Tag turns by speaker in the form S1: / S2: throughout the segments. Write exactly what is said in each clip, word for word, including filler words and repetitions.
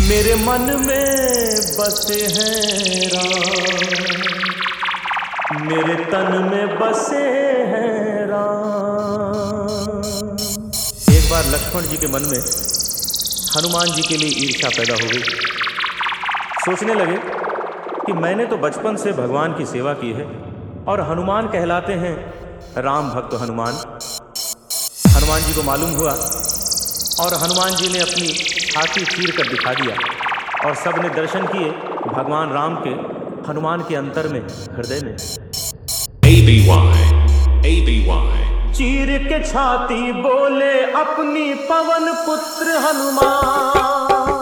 S1: मेरे मन में बसे हैं राम, मेरे तन में बसे हैं राम। एक बार लक्ष्मण जी के मन में हनुमान जी के लिए ईर्ष्या पैदा हो गई। सोचने लगे कि मैंने तो बचपन से भगवान की सेवा की है और हनुमान कहलाते हैं राम भक्त हनुमान। हनुमान जी को मालूम हुआ और हनुमान जी ने अपनी छाती चीर कर दिखा दिया और सब ने दर्शन किए भगवान राम के हनुमान के अंतर में, हृदय में।
S2: A B Y A B Y
S1: चीर के छाती बोले अपनी पवन पुत्र हनुमान।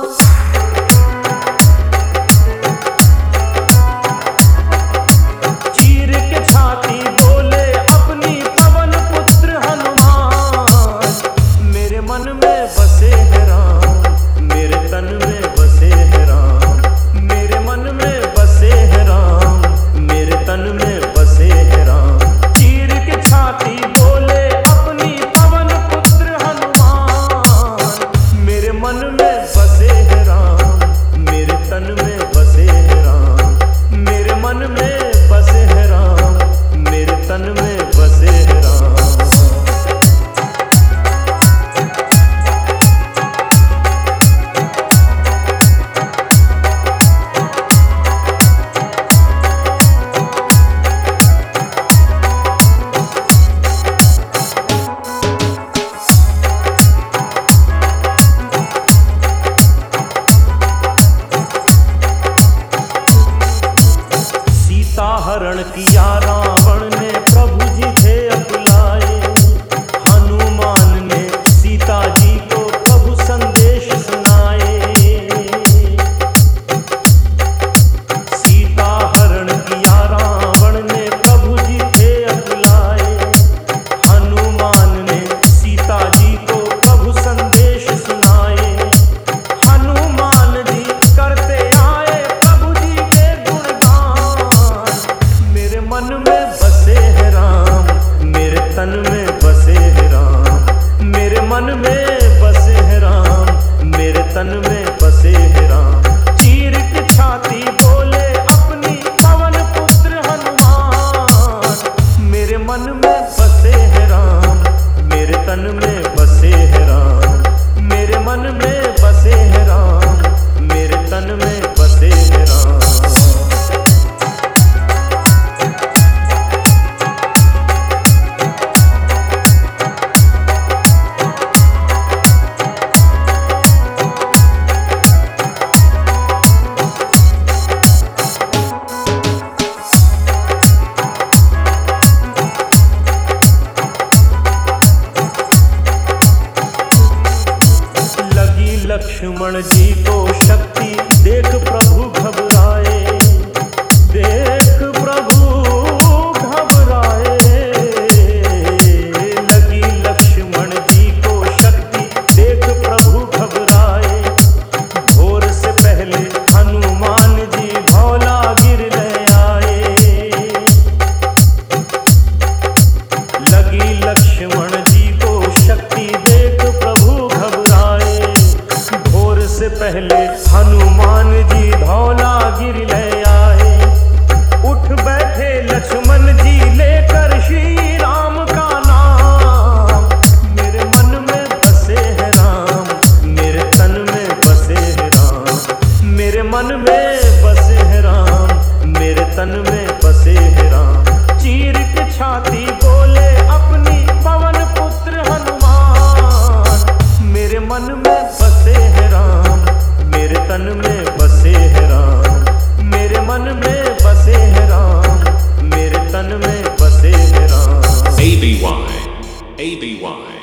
S1: चीर के छाती बोले अपनी पवन पुत्र हनुमान। मेरे मन में बसे हैं राम, मेरे तन में बसे हैं राम। मेरे मन में बसे हैं राम, मेरे तन में बसे हैं राम। चीर के छाती बोले अपनी पवन पुत्र हनुमान। मेरे मन में बसे हैं राम, मेरे तन में बसे हैं राम। मेरे मन में बसे हैं राम, मेरे तन में बसे हैं राम। हरण किया रावण ने, प्रभु जी थे अकुलाए। हनुमान ने सीता जी को प्रभु संदेश सुनाए। सीता हरण किया रावण ने, प्रभु जी थे अकुलाए। हनुमान ने सीता जी को प्रभु संदेश सुनाए। हनुमान जी करते आए प्रभु जी के गुणगान। मेरे मन में बसे हैं राम, मेरे तन में बसे हैं राम। मेरे मन में बसे हैं राम, मेरे तन में बसे हैं राम। चीर की छाती बोले अपनी पवन पुत्र हनुमान। मेरे मन में बसे हैं राम, मेरे तन में बसे हैं राम। मेरे मन में बसे हैं राम, मेरे तन में बसे हैं राम। लक्ष्मण जी को शक्ति देख प्रभु घबराए। देख प्रभु घबराए। लगी लक्ष्मण जी को शक्ति देख प्रभु घबराए। भोर से पहले हनुमान जी भौला गिर ले आए। लगी लक्ष्मण जी को शक्ति देख प्रभु घबराए। भोर से पहले हनुमान जी धौला गिर ले आए। उठ बैठे लक्ष्मण जी लेकर श्री राम का नाम। मेरे मन में बसे हैं राम, मेरे तन में बसे हैं राम। मेरे मन में बसे हैं राम, मेरे तन में बसे हैं राम। चीर के छाती बोले अपनी पवन पुत्र हनुमान। मेरे मन में बसे हैं राम, मेरे तन में बसे हैं राम। मेरे मन में बसे हैं राम, मेरे तन में बसे हैं Ram.
S2: A B Y A B Y